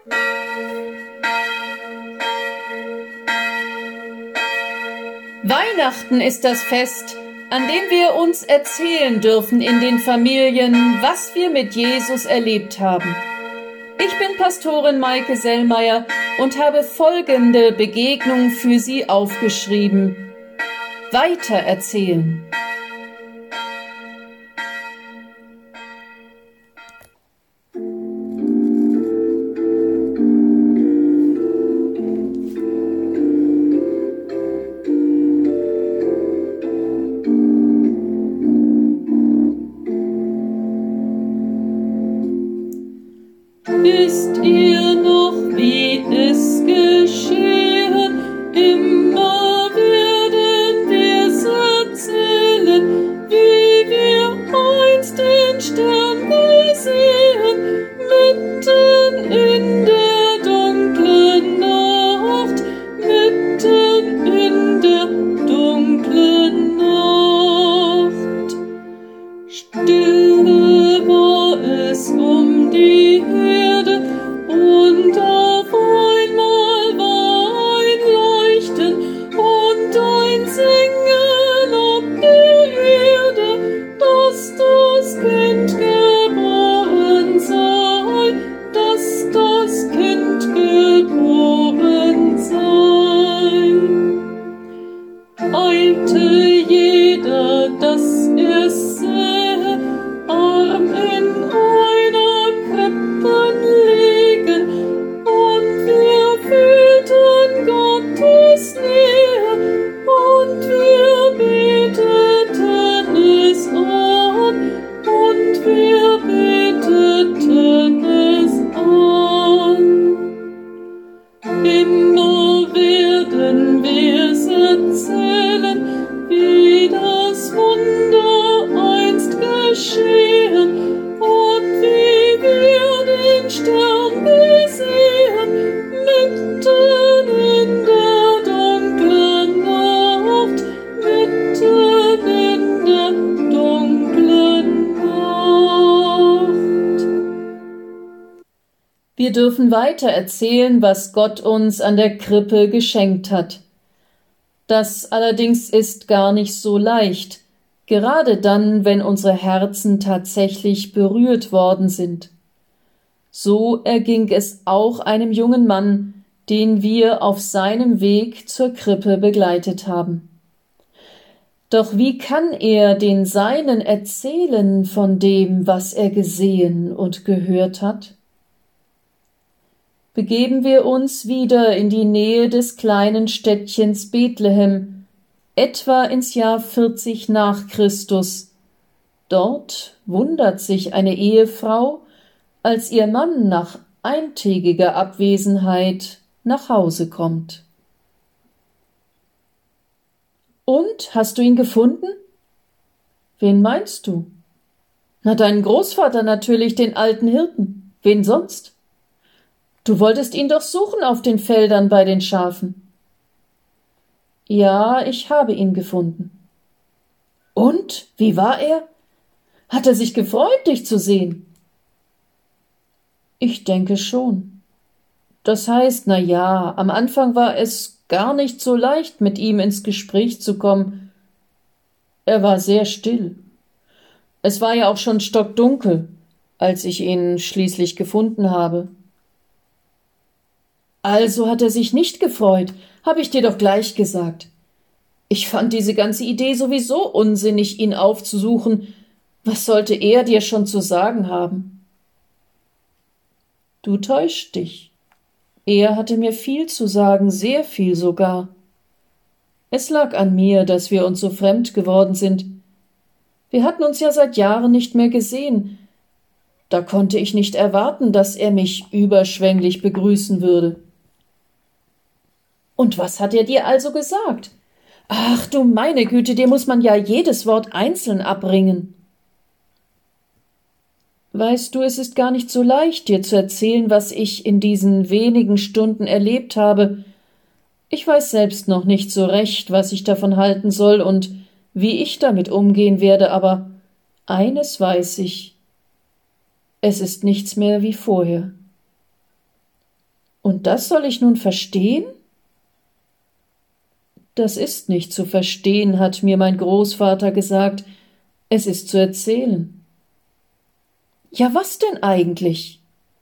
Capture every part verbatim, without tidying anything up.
Weihnachten ist das Fest, an dem wir uns erzählen dürfen in den Familien, was wir mit Jesus erlebt haben. Ich bin Pastorin Maike Sellmeier und habe folgende Begegnung für Sie aufgeschrieben. Weitererzählen. Wisst ihr noch, wie es geschehen? Immer werden wir's erzählen, wie wir einst den Stern gesehen, mitten in der dunklen Nacht, mitten in der dunklen Nacht. Stille war es um die Erde, und auf einmal war ein Leuchten und ein Singen auf der Erde, dass das Kind geboren sei, dass das Kind geboren sei. Eilte jeder, dass er's sähe, arm in einer Krippen liegen, und wir fühlten Gottes Nähe, und wir beteten es an, und wir beteten es an. Immer werden wir's erzählen, wie das Wunder einst geschehen, und wie wir den Stern gesehen, mitten in der dunklen Nacht, mitten in der dunklen Nacht. Wir dürfen weiter erzählen, was Gott uns an der Krippe geschenkt hat. Das allerdings ist gar nicht so leicht, gerade dann, wenn unsere Herzen tatsächlich berührt worden sind. So erging es auch einem jungen Mann, den wir auf seinem Weg zur Krippe begleitet haben. Doch wie kann er den Seinen erzählen von dem, was er gesehen und gehört hat? Begeben wir uns wieder in die Nähe des kleinen Städtchens Bethlehem, etwa ins Jahr vierzig nach Christus. Dort wundert sich eine Ehefrau, als ihr Mann nach eintägiger Abwesenheit nach Hause kommt. Und, hast du ihn gefunden? Wen meinst du? Na, deinen Großvater natürlich, den alten Hirten. Wen sonst? Du wolltest ihn doch suchen auf den Feldern bei den Schafen. Ja, ich habe ihn gefunden. Und, wie war er? Hat er sich gefreut, dich zu sehen? Ich denke schon. Das heißt, na ja, am Anfang war es gar nicht so leicht, mit ihm ins Gespräch zu kommen. Er war sehr still. Es war ja auch schon stockdunkel, als ich ihn schließlich gefunden habe. Also hat er sich nicht gefreut, habe ich dir doch gleich gesagt. Ich fand diese ganze Idee sowieso unsinnig, ihn aufzusuchen. Was sollte er dir schon zu sagen haben? Du täuscht dich. Er hatte mir viel zu sagen, sehr viel sogar. Es lag an mir, dass wir uns so fremd geworden sind. Wir hatten uns ja seit Jahren nicht mehr gesehen. Da konnte ich nicht erwarten, dass er mich überschwänglich begrüßen würde. Und was hat er dir also gesagt? Ach du meine Güte, dir muss man ja jedes Wort einzeln abringen. Weißt du, es ist gar nicht so leicht, dir zu erzählen, was ich in diesen wenigen Stunden erlebt habe. Ich weiß selbst noch nicht so recht, was ich davon halten soll und wie ich damit umgehen werde, aber eines weiß ich. Es ist nichts mehr wie vorher. Und das soll ich nun verstehen? Das ist nicht zu verstehen, hat mir mein Großvater gesagt, es ist zu erzählen. Ja, was denn eigentlich?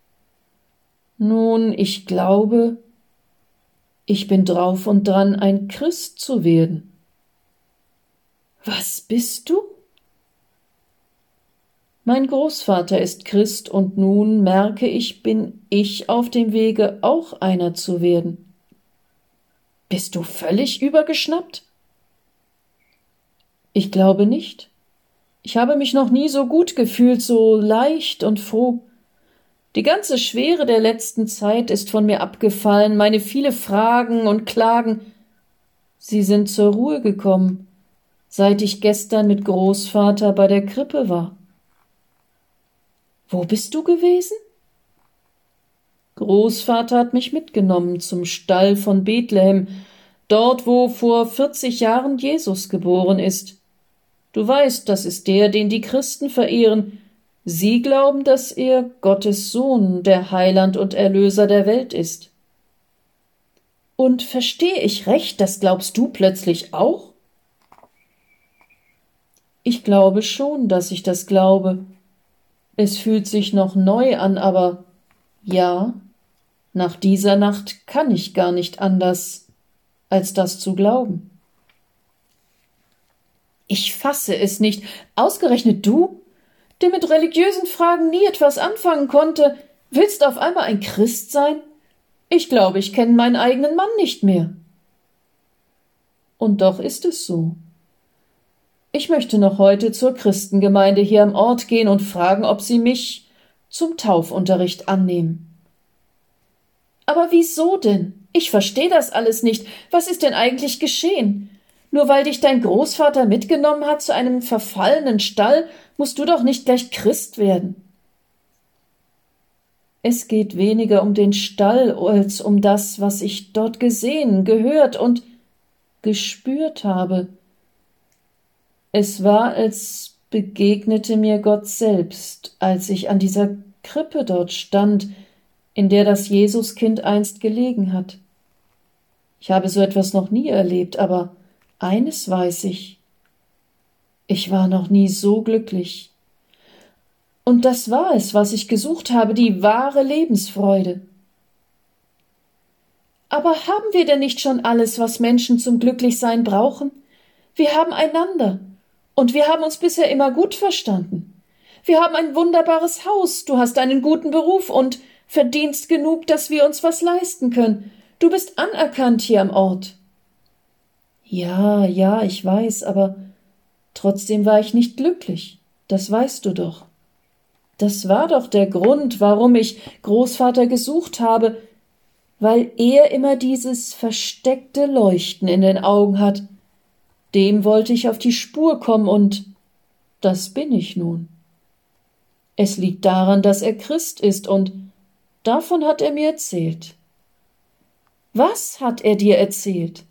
Nun, ich glaube, ich bin drauf und dran, ein Christ zu werden. Was bist du? Mein Großvater ist Christ und nun merke ich, bin ich auf dem Wege, auch einer zu werden. Bist du völlig übergeschnappt? Ich glaube nicht. Ich habe mich noch nie so gut gefühlt, so leicht und froh. Die ganze Schwere der letzten Zeit ist von mir abgefallen, meine viele Fragen und Klagen. Sie sind zur Ruhe gekommen, seit ich gestern mit Großvater bei der Krippe war. Wo bist du gewesen? Großvater hat mich mitgenommen zum Stall von Bethlehem, dort, wo vor vierzig Jahren Jesus geboren ist. Du weißt, das ist der, den die Christen verehren. Sie glauben, dass er Gottes Sohn, der Heiland und Erlöser der Welt ist. Und verstehe ich recht, das glaubst du plötzlich auch? Ich glaube schon, dass ich das glaube. Es fühlt sich noch neu an, aber ja, nach dieser Nacht kann ich gar nicht anders, als das zu glauben. Ich fasse es nicht, ausgerechnet du, der mit religiösen Fragen nie etwas anfangen konnte, willst auf einmal ein Christ sein? Ich glaube, ich kenne meinen eigenen Mann nicht mehr. Und doch ist es so. Ich möchte noch heute zur Christengemeinde hier am Ort gehen und fragen, ob sie mich zum Taufunterricht annehmen. Aber wieso denn? Ich verstehe das alles nicht. Was ist denn eigentlich geschehen? Nur weil dich dein Großvater mitgenommen hat zu einem verfallenen Stall, musst du doch nicht gleich Christ werden. Es geht weniger um den Stall als um das, was ich dort gesehen, gehört und gespürt habe. Es war, als begegnete mir Gott selbst, als ich an dieser Krippe dort stand, in der das Jesuskind einst gelegen hat. Ich habe so etwas noch nie erlebt, aber eines weiß ich. Ich war noch nie so glücklich. Und das war es, was ich gesucht habe, die wahre Lebensfreude. Aber haben wir denn nicht schon alles, was Menschen zum Glücklichsein brauchen? Wir haben einander. Und wir haben uns bisher immer gut verstanden. Wir haben ein wunderbares Haus, du hast einen guten Beruf und verdienst genug, dass wir uns was leisten können. Du bist anerkannt hier am Ort. Ja, ja, ich weiß, aber trotzdem war ich nicht glücklich. Das weißt du doch. Das war doch der Grund, warum ich Großvater gesucht habe, weil er immer dieses versteckte Leuchten in den Augen hat. Dem wollte ich auf die Spur kommen, und das bin ich nun. Es liegt daran, dass er Christ ist, und davon hat er mir erzählt. Was hat er dir erzählt?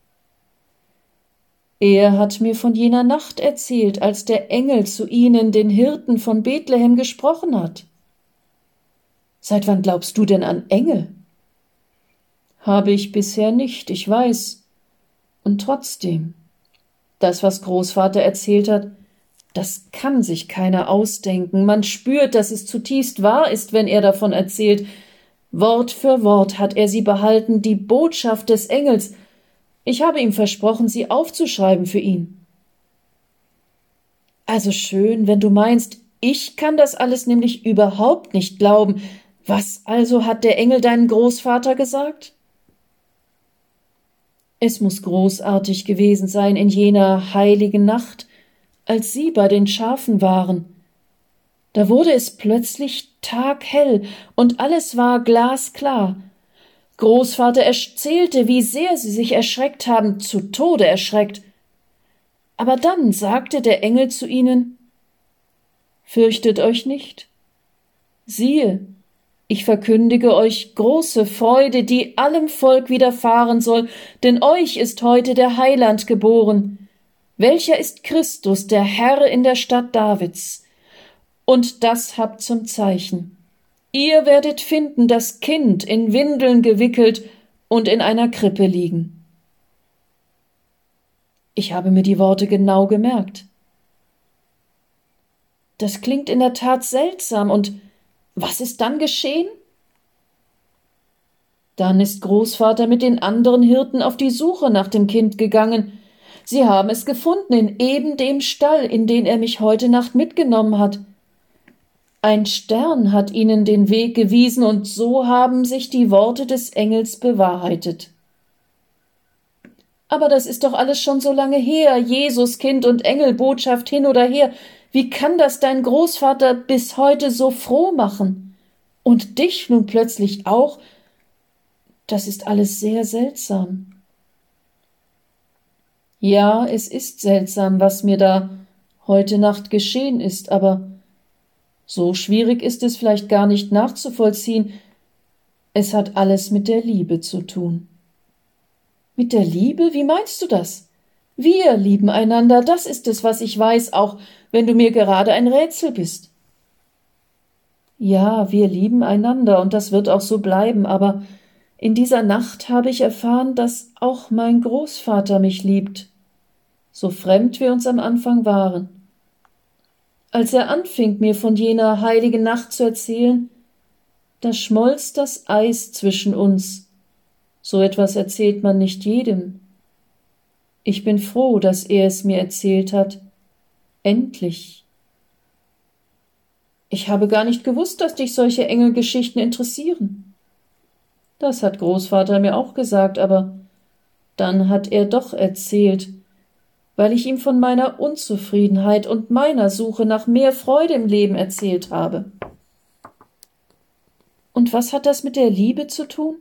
Er hat mir von jener Nacht erzählt, als der Engel zu ihnen, den Hirten von Bethlehem, gesprochen hat. Seit wann glaubst du denn an Engel? Habe ich bisher nicht, ich weiß. Und trotzdem, das, was Großvater erzählt hat, das kann sich keiner ausdenken. Man spürt, dass es zutiefst wahr ist, wenn er davon erzählt. Wort für Wort hat er sie behalten, die Botschaft des Engels. Ich habe ihm versprochen, sie aufzuschreiben für ihn. Also schön, wenn du meinst, ich kann das alles nämlich überhaupt nicht glauben. Was also hat der Engel deinem Großvater gesagt? Es muss großartig gewesen sein in jener heiligen Nacht, als sie bei den Schafen waren. Da wurde es plötzlich taghell und alles war glasklar. Großvater erzählte, wie sehr sie sich erschreckt haben, zu Tode erschreckt. Aber dann sagte der Engel zu ihnen: Fürchtet euch nicht. Siehe, ich verkündige euch große Freude, die allem Volk widerfahren soll, denn euch ist heute der Heiland geboren. Welcher ist Christus, der Herr in der Stadt Davids? Und das habt zum Zeichen. Ihr werdet finden das Kind in Windeln gewickelt und in einer Krippe liegen. Ich habe mir die Worte genau gemerkt. Das klingt in der Tat seltsam. Und was ist dann geschehen? Dann ist Großvater mit den anderen Hirten auf die Suche nach dem Kind gegangen. Sie haben es gefunden in eben dem Stall, in den er mich heute Nacht mitgenommen hat. Ein Stern hat ihnen den Weg gewiesen, und so haben sich die Worte des Engels bewahrheitet. Aber das ist doch alles schon so lange her, Jesus, Kind und Engel, Botschaft hin oder her. Wie kann das dein Großvater bis heute so froh machen? Und dich nun plötzlich auch? Das ist alles sehr seltsam. Ja, es ist seltsam, was mir da heute Nacht geschehen ist, aber so schwierig ist es vielleicht gar nicht nachzuvollziehen. Es hat alles mit der Liebe zu tun. Mit der Liebe? Wie meinst du das? Wir lieben einander, das ist es, was ich weiß, auch wenn du mir gerade ein Rätsel bist. Ja, wir lieben einander, und das wird auch so bleiben, aber in dieser Nacht habe ich erfahren, dass auch mein Großvater mich liebt, so fremd wir uns am Anfang waren. Als er anfing, mir von jener heiligen Nacht zu erzählen, da schmolz das Eis zwischen uns. So etwas erzählt man nicht jedem. Ich bin froh, dass er es mir erzählt hat. Endlich. Ich habe gar nicht gewusst, dass dich solche Engelgeschichten interessieren. Das hat Großvater mir auch gesagt, aber dann hat er doch erzählt, weil ich ihm von meiner Unzufriedenheit und meiner Suche nach mehr Freude im Leben erzählt habe. Und was hat das mit der Liebe zu tun?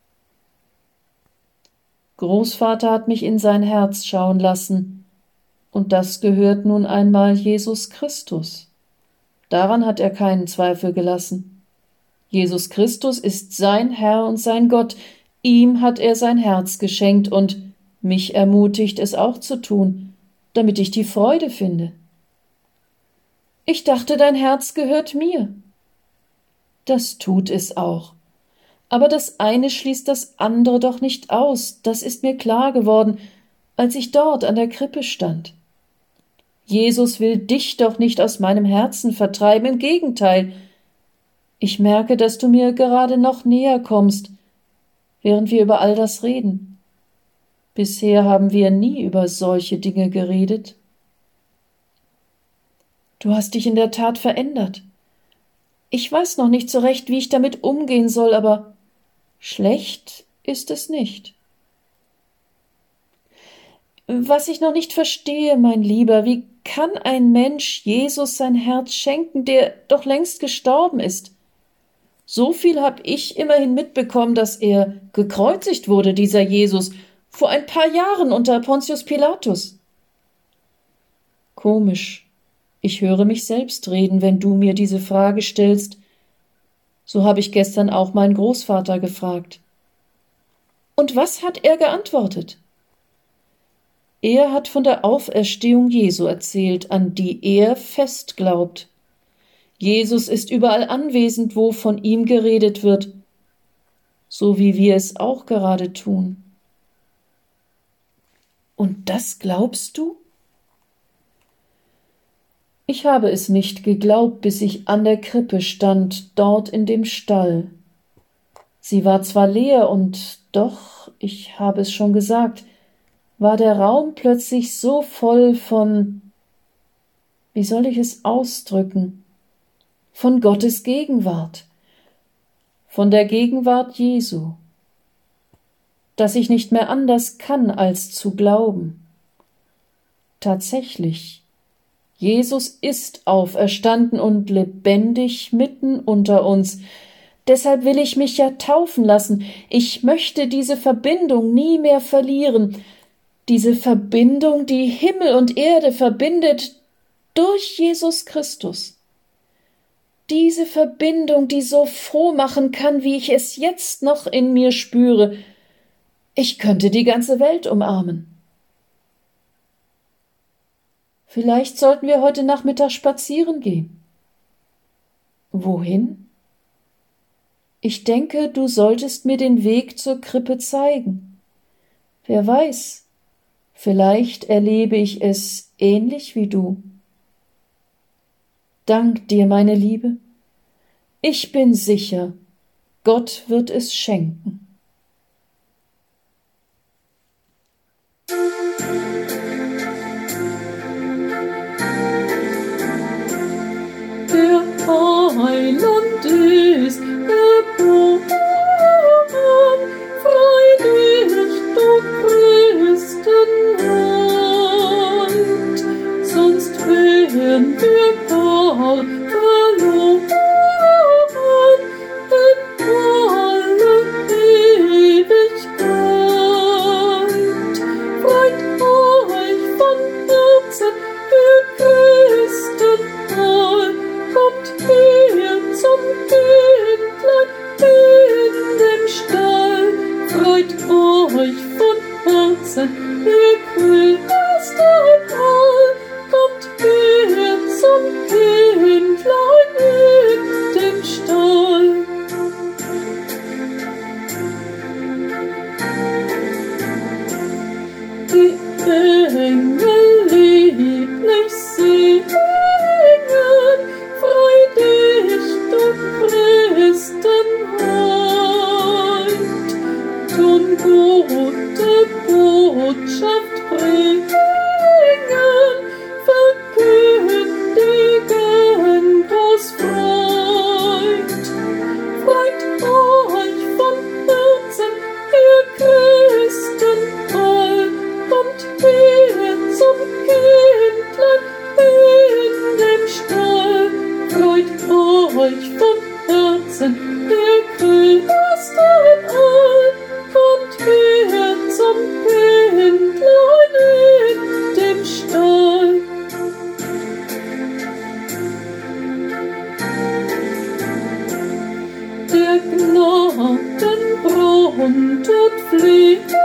Großvater hat mich in sein Herz schauen lassen, und das gehört nun einmal Jesus Christus. Daran hat er keinen Zweifel gelassen. Jesus Christus ist sein Herr und sein Gott, ihm hat er sein Herz geschenkt und mich ermutigt, es auch zu tun, damit ich die Freude finde. Ich dachte, dein Herz gehört mir. Das tut es auch. Aber das eine schließt das andere doch nicht aus, das ist mir klar geworden, als ich dort an der Krippe stand. Jesus will dich doch nicht aus meinem Herzen vertreiben, im Gegenteil. Ich merke, dass du mir gerade noch näher kommst, während wir über all das reden. Bisher haben wir nie über solche Dinge geredet. Du hast dich in der Tat verändert. Ich weiß noch nicht so recht, wie ich damit umgehen soll, aber schlecht ist es nicht. Was ich noch nicht verstehe, mein Lieber, wie kann ein Mensch Jesus sein Herz schenken, der doch längst gestorben ist? So viel habe ich immerhin mitbekommen, dass er gekreuzigt wurde, dieser Jesus, vor ein paar Jahren unter Pontius Pilatus. Komisch. Ich höre mich selbst reden, wenn du mir diese Frage stellst. So habe ich gestern auch meinen Großvater gefragt. Und was hat er geantwortet? Er hat von der Auferstehung Jesu erzählt, an die er fest glaubt. Jesus ist überall anwesend, wo von ihm geredet wird, so wie wir es auch gerade tun. Und das glaubst du? Ich habe es nicht geglaubt, bis ich an der Krippe stand, dort in dem Stall. Sie war zwar leer, und doch, ich habe es schon gesagt, war der Raum plötzlich so voll von, wie soll ich es ausdrücken, von Gottes Gegenwart, von der Gegenwart Jesu, dass ich nicht mehr anders kann, als zu glauben. Tatsächlich, Jesus ist auferstanden und lebendig mitten unter uns. Deshalb will ich mich ja taufen lassen. Ich möchte diese Verbindung nie mehr verlieren. Diese Verbindung, die Himmel und Erde verbindet durch Jesus Christus. Diese Verbindung, die so froh machen kann, wie ich es jetzt noch in mir spüre. Ich könnte die ganze Welt umarmen. Vielleicht sollten wir heute Nachmittag spazieren gehen. Wohin? Ich denke, du solltest mir den Weg zur Krippe zeigen. Wer weiß, vielleicht erlebe ich es ähnlich wie du. Dank dir, meine Liebe. Ich bin sicher, Gott wird es schenken. Der Heiland ist geboren, freilich du Christenheit, sonst wären wir gar verloren in alle Ewigkeit. Freut euch von Herzen, ihr Christen all, kommt her zum Kindlein in dem Stall. Freut euch von Herzen, ihr Christen all, kommt her zum Kindlein in dem Stall. Die Engel lieblich singen, freu dich, du Christenheit, tun gute Botschaft bringen, verkündigen das Freud. Freut euch von Herzen, ihr Christen all, kommt her zum Kindlein in dem Stall. Freut euch von Herzen, ihr Christen all, kommt her zum Kindlein in dem Stall. Der Gnadenbrunnen tut fließen,